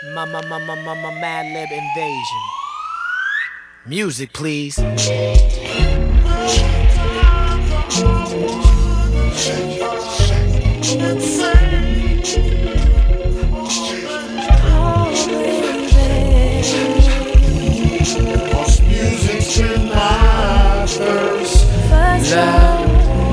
Mad Lib Invasion. Music, please. Music's been my first love.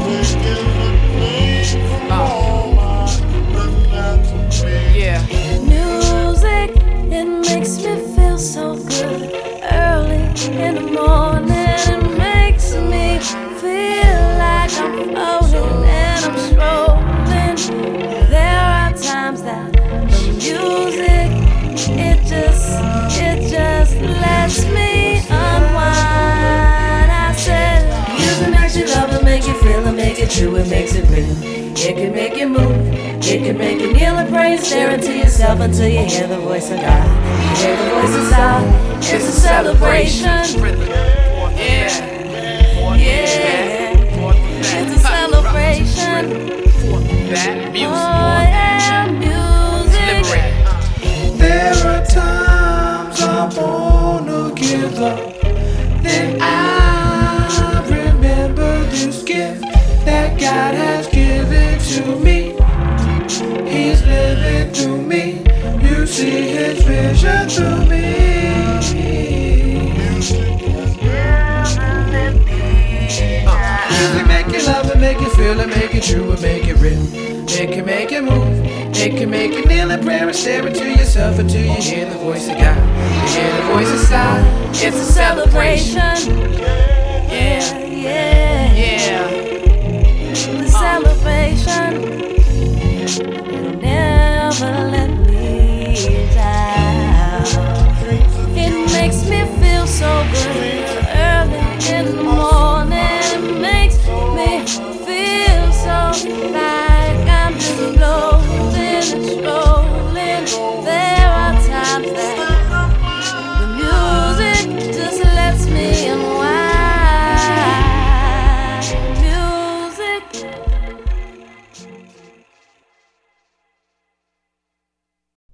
Yeah. Music, it makes me feel so good. Early in the morning, it makes me feel like I'm floating and I'm strolling. There are times that the music, it just lets me unwind. I said, music makes you love it, make you feel it, make it true, it makes it real. It can make you move, it can make you kneel and pray and stare into yourself until you hear the voice of God. You hear the voices out, it's a celebration. Yeah. Yeah, it's a celebration. That music. Oh yeah, music. Liberating. There are times I wanna give up. Then I remember this gift that God has given to me. He's living through me. You see His vision through me. Music make you love it, make you feel it, make it true, and make it real. It can make you move, it can make you kneel in prayer and stare into yourself until you hear the voice of God. You hear the voice of God. It's a celebration. Yeah. Yeah, Yeah. the celebration. Never let me